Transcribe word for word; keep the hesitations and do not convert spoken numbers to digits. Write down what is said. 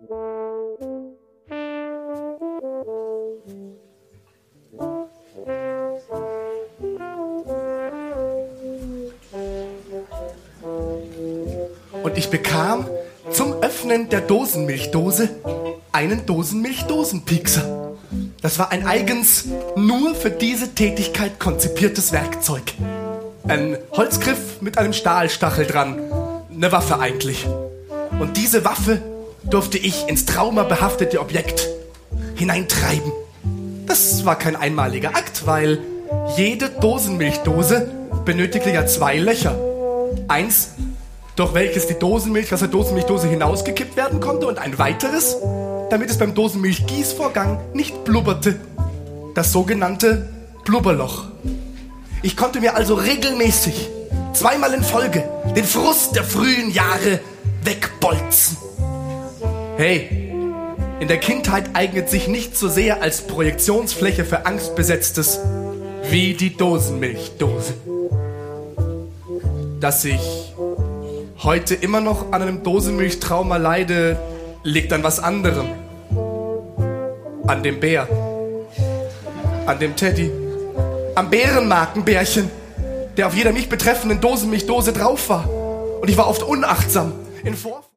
Und ich bekam zum Öffnen der Dosenmilchdose einen Dosenmilchdosenpiekser. Das war ein eigens nur für diese Tätigkeit konzipiertes Werkzeug. Ein Holzgriff mit einem Stahlstachel dran. Eine Waffe eigentlich. Und diese Waffe durfte ich ins traumabehaftete Objekt hineintreiben. Das war kein einmaliger Akt, weil jede Dosenmilchdose benötigte ja zwei Löcher. Eins, durch welches die Dosenmilch aus der Dosenmilchdose hinausgekippt werden konnte, und ein weiteres, damit es beim Dosenmilchgießvorgang nicht blubberte. Das sogenannte Blubberloch. Ich konnte mir also regelmäßig, zweimal in Folge, den Frust der frühen Jahre wegbolzen. Hey, in der Kindheit eignet sich nichts so sehr als Projektionsfläche für Angstbesetztes wie die Dosenmilchdose. Dass ich heute immer noch an einem Dosenmilchtrauma leide, liegt an was anderem. An dem Bär. An dem Teddy. Am Bärenmarkenbärchen, der auf jeder mich betreffenden Dosenmilchdose drauf war. Und ich war oft unachtsam. In Vor